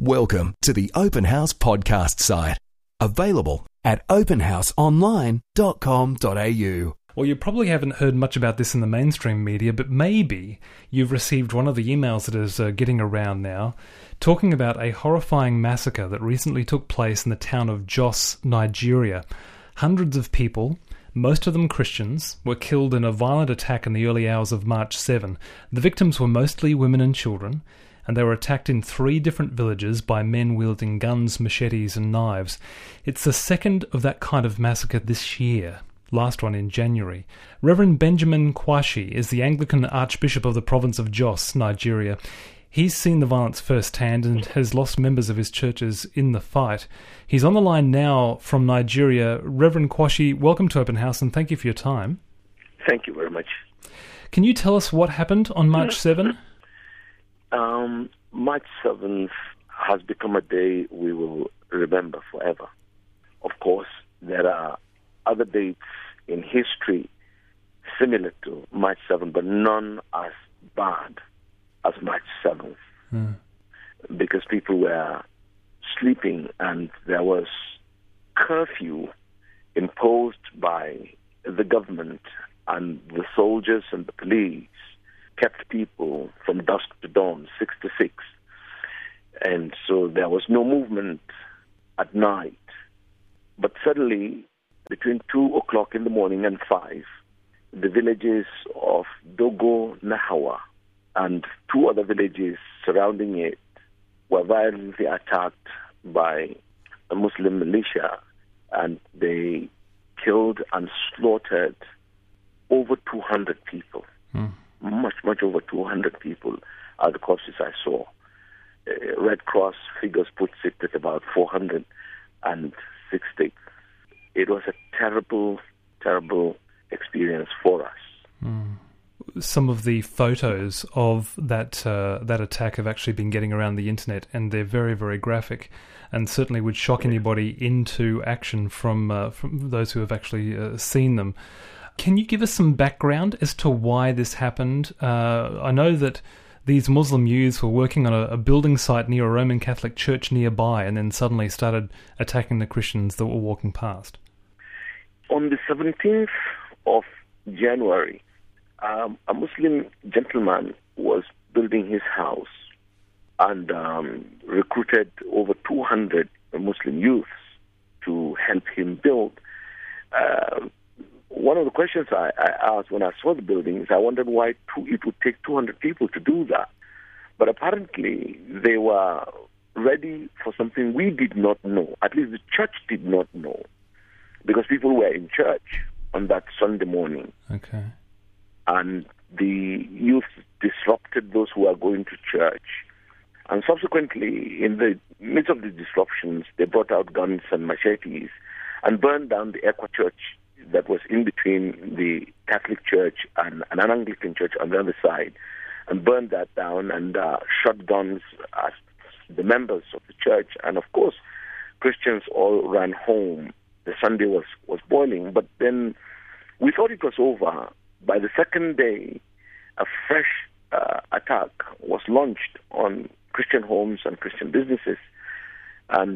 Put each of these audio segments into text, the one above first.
Welcome to the Open House podcast site. Available at openhouseonline.com.au. Well, you probably haven't heard much about this in the mainstream media, but maybe you've received one of the emails that is getting around now, talking about a horrifying massacre that recently took place in the town of Jos, Nigeria. Hundreds of people, most of them Christians, were killed in a violent attack in the early hours of March 7. The victims were mostly women and children, and they were attacked in 3 different villages by men wielding guns, machetes and knives. It's the second of that kind of massacre this year, last one in January. Reverend Benjamin Kwashi is the Anglican Archbishop of the province of Jos, Nigeria. He's seen the violence firsthand and has lost members of his churches in the fight. He's on the line now from Nigeria. Reverend Kwashi, welcome to Open House and thank you for your time. Thank you very much. Can you tell us what happened on March 7? March 7th has become a day we will remember forever. Of course, there are other dates in history similar to March 7th, but none as bad as March 7th. Because people were sleeping and there was curfew imposed by the government, and the soldiers and the police kept people from dusk to dawn, 6 to 6. And so there was no movement at night. But suddenly, between 2 o'clock in the morning and 5, the villages of Dogo Nahawa and 2 other villages surrounding it were violently attacked by a Muslim militia, and they killed and slaughtered over 200 people. Much over 200 people are the corpses I saw. Red Cross figures puts it at about 460. It was a terrible, terrible experience for us. Some of the photos of that attack have actually been getting around the internet, and they're very, very graphic, and certainly would shock anybody into action from those who have actually seen them. Can you give us some background as to why this happened? I know that these Muslim youths were working on a building site near a Roman Catholic church nearby, and then suddenly started attacking the Christians that were walking past. On the 17th of January, a Muslim gentleman was building his house and recruited over 200 Muslim youths to help him build. One of the questions I asked when I saw the buildings, I wondered why it would take 200 people to do that. But apparently they were ready for something we did not know. At least the church did not know, because people were in church on that Sunday morning. Okay. And the youth disrupted those who were going to church. And subsequently, in the midst of the disruptions, they brought out guns and machetes and burned down the Equa Church that was in between the Catholic Church and an Anglican church on the other side, and burned that down and shot guns at the members of the church. And of course, Christians all ran home. The Sunday was boiling, but then we thought it was over. By the second day, a fresh attack was launched on Christian homes and Christian businesses. And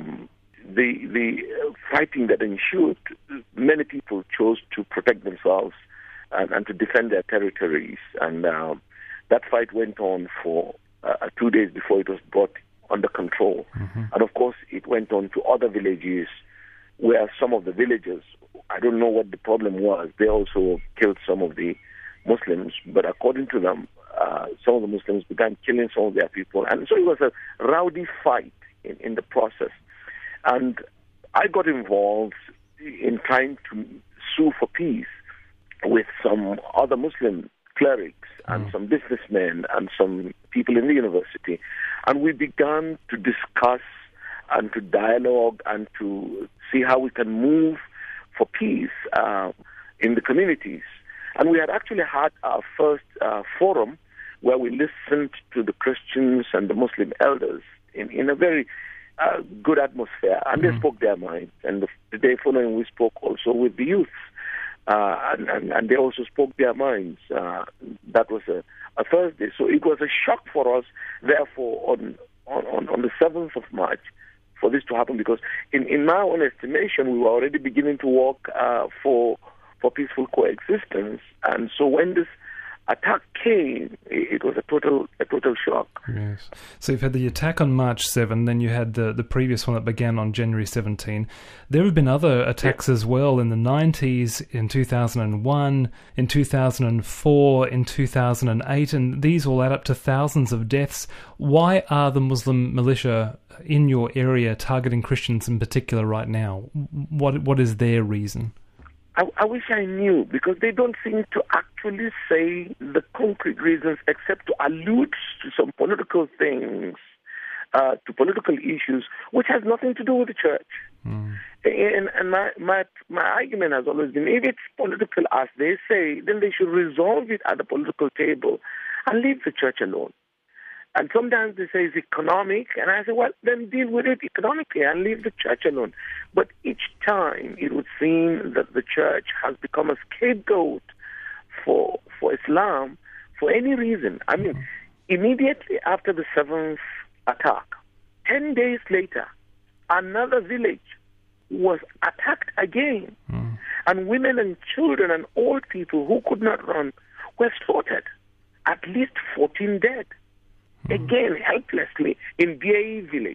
the fighting that ensued, many people chose to protect themselves and to defend their territories. And that fight went on for 2 days before it was brought under control. And of course, it went on to other villages where some of the villagers, I don't know what the problem was, they also killed some of the Muslims. But according to them, some of the Muslims began killing some of their people. And so it was a rowdy fight in the process. And I got involved in trying to sue for peace with some other Muslim clerics and some businessmen and some people in the university. And we began to discuss and to dialogue and to see how we can move for peace in the communities. And we had actually had our first forum where we listened to the Christians and the Muslim elders in a very good atmosphere, and they spoke their minds. And the day following, we spoke also with the youth, and they also spoke their minds. That was a Thursday, so it was a shock for us. Therefore, on on the 7th of March for this to happen, because in my own estimation, we were already beginning to work for peaceful coexistence. And so when this attack came, it was a total shock. Yes. So you've had the attack on March 7, then you had the previous one that began on January 17. There have been other attacks as well in the 90s, in 2001, in 2004, in 2008, and these all add up to thousands of deaths. Why are the Muslim militia in your area targeting Christians in particular right now? What is their reason? I wish I knew, because they don't seem to actually say the concrete reasons, except to allude to some political things, to political issues, which has nothing to do with the church. Mm. And my argument has always been, if it's political as they say, then they should resolve it at the political table and leave the church alone. And sometimes they say it's economic, and I say, well, then deal with it economically and leave the church alone. But each time it would seem that the church has become a scapegoat for Islam for any reason. I mean, immediately after the 7th attack, 10 days later, another village was attacked again. Mm. And women and children and old people who could not run were slaughtered. At least 14 dead. Again, helplessly, in BAE village.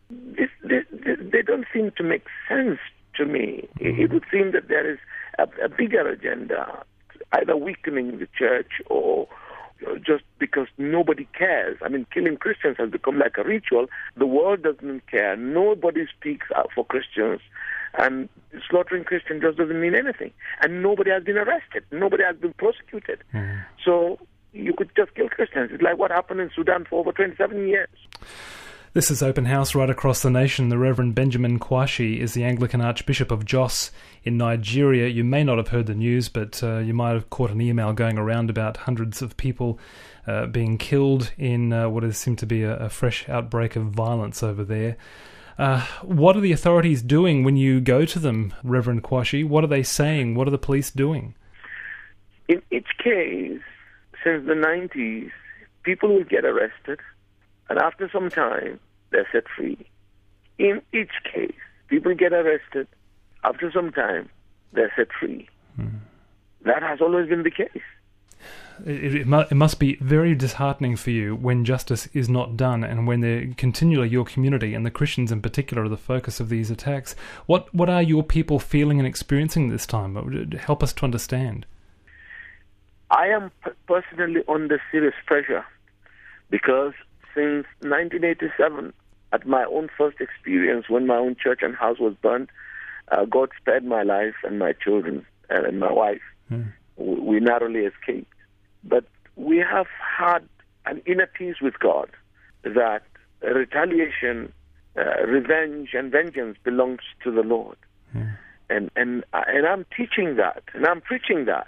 They don't seem to make sense to me. It would seem that there is a bigger agenda, either weakening the church or just because nobody cares. I mean, killing Christians has become like a ritual. The world doesn't care. Nobody speaks out for Christians. And slaughtering Christians just doesn't mean anything. And nobody has been arrested. Nobody has been prosecuted. So you could just kill Christians. It's like what happened in Sudan for over 27 years. This is Open House right across the nation. The Reverend Benjamin Kwashi is the Anglican Archbishop of Jos in Nigeria. You may not have heard the news, but you might have caught an email going around about hundreds of people being killed in what has seemed to be a fresh outbreak of violence over there. What are the authorities doing when you go to them, Reverend Kwashi? What are they saying? What are the police doing? In each case, since the 90s, people will get arrested, and after some time, they're set free. In each case, people get arrested, after some time, they're set free. That has always been the case. It must be very disheartening for you when justice is not done, and when they're continually, your community, and the Christians in particular, are the focus of these attacks. What are your people feeling and experiencing this time? Help us to understand. I am personally under serious pressure, because since 1987, at my own first experience when my own church and house was burnt, God spared my life and my children and my wife. We narrowly escaped. But we have had an inner peace with God that retaliation, revenge, and vengeance belongs to the Lord. And I'm teaching that, and I'm preaching that.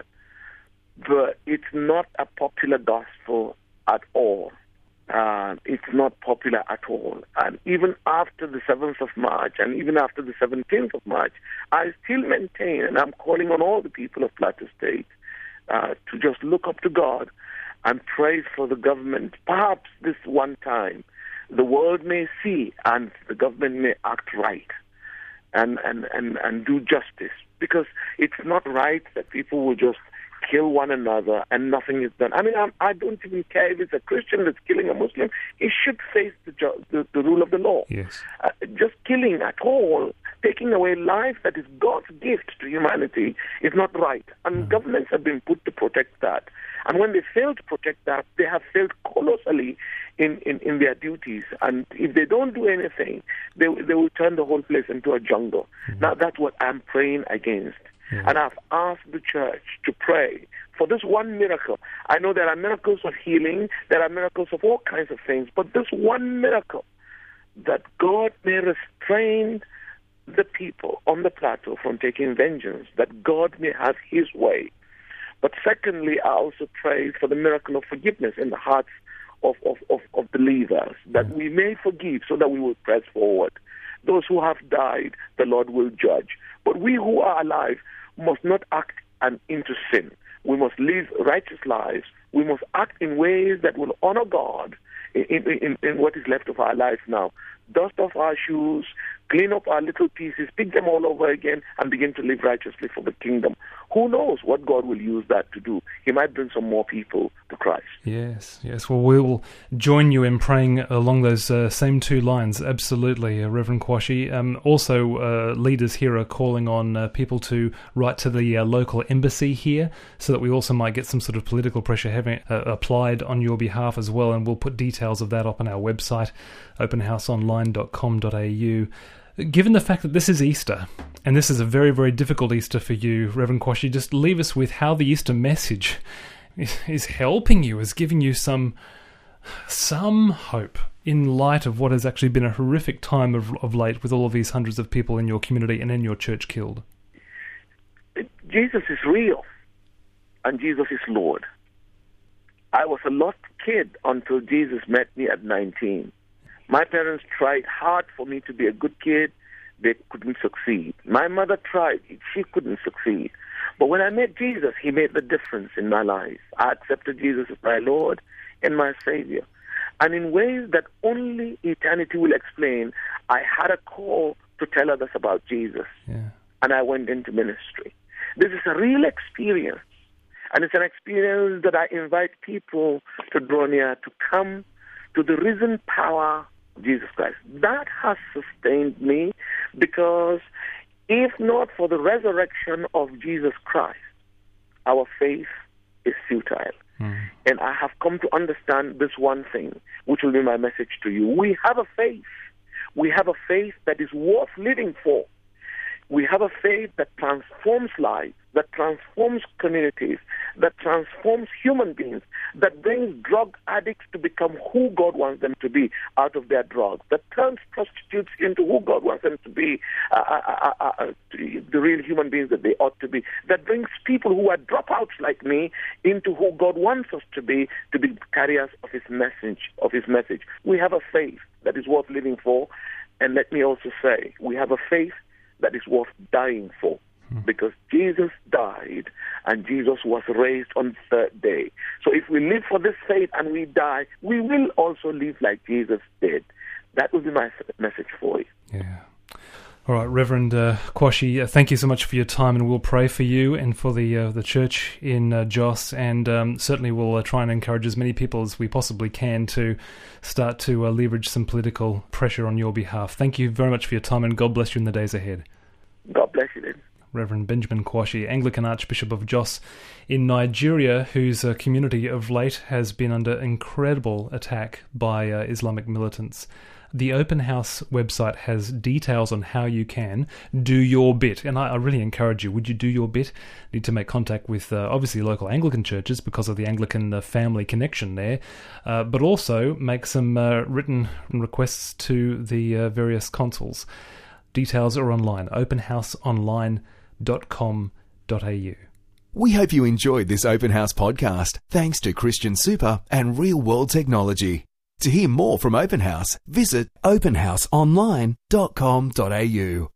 But it's not a popular gospel at all. It's not popular at all. And even after the 7th of March, and even after the 17th of March, I still maintain, and I'm calling on all the people of Plateau State to just look up to God and pray for the government. Perhaps this one time, the world may see and the government may act right and do justice. Because it's not right that people will just kill one another and nothing is done. I mean, I don't even care if it's a Christian that's killing a Muslim. He should face the rule of the law. Yes. Just killing at all, taking away life that is God's gift to humanity, is not right. And governments have been put to protect that. And when they fail to protect that, they have failed colossally in their duties. And if they don't do anything, they will turn the whole place into a jungle. Now, that's what I'm praying against. And I've asked the church to pray for this one miracle. I know there are miracles of healing, there are miracles of all kinds of things, but this one miracle, that God may restrain the people on the plateau from taking vengeance, that God may have his way. But secondly, I also pray for the miracle of forgiveness in the hearts of believers, that we may forgive so that we will press forward. Those who have died, the Lord will judge. But we who are alive must not act into sin. We must live righteous lives. We must act in ways that will honor God in what is left of our life now. Dust off our shoes, clean up our little pieces, pick them all over again, and begin to live righteously for the kingdom. Who knows what God will use that to do? He might bring some more people to Christ. Yes. Well, we will join you in praying along those same two lines. Absolutely, Reverend Kwashi. Also, leaders here are calling on people to write to the local embassy here, so that we also might get some sort of political pressure having applied on your behalf as well. And we'll put details of that up on our website, openhouseonline.com.au. Given the fact that this is Easter, and this is a very, very difficult Easter for you, Reverend Kwashi, just leave us with how the Easter message is helping you, is giving you some hope in light of what has actually been a horrific time of late, with all of these hundreds of people in your community and in your church killed. Jesus is real, and Jesus is Lord. I was a lost kid until Jesus met me at 19. My parents tried hard for me to be a good kid. They couldn't succeed. My mother tried. She couldn't succeed. But when I met Jesus, he made the difference in my life. I accepted Jesus as my Lord and my Savior. And in ways that only eternity will explain, I had a call to tell others about Jesus. Yeah. And I went into ministry. This is a real experience. And it's an experience that I invite people to draw near, to come to the risen power Jesus Christ. That has sustained me, because if not for the resurrection of Jesus Christ, our faith is futile. And I have come to understand this one thing, which will be my message to you. We have a faith. We have a faith that is worth living for. We have a faith that transforms lives, that transforms communities, that transforms human beings, that brings drug addicts to become who God wants them to be out of their drugs, that turns prostitutes into who God wants them to be, the real human beings that they ought to be, that brings people who are dropouts like me into who God wants us to be carriers of His message. We have a faith that is worth living for, and let me also say, we have a faith that is worth dying for, because Jesus died and Jesus was raised on the third day. So if we live for this faith and we die, we will also live like Jesus did. That will be my message for you. Yeah. All right, Reverend Kwashi, thank you so much for your time, and we'll pray for you and for the church in Jos, and certainly we'll try and encourage as many people as we possibly can to start to leverage some political pressure on your behalf. Thank you very much for your time, and God bless you in the days ahead. God bless you then. Reverend Benjamin Kwashi, Anglican Archbishop of Jos in Nigeria, whose community of late has been under incredible attack by Islamic militants. The Open House website has details on how you can do your bit, and I really encourage you. Would you do your bit? Need to make contact with, obviously, local Anglican churches because of the Anglican family connection there, but also make some written requests to the various consuls. Details are online, openhouseonline.com.au. We hope you enjoyed this Open House podcast, thanks to Christian Super and Real World Technology. To hear more from Open House, visit openhouseonline.com.au.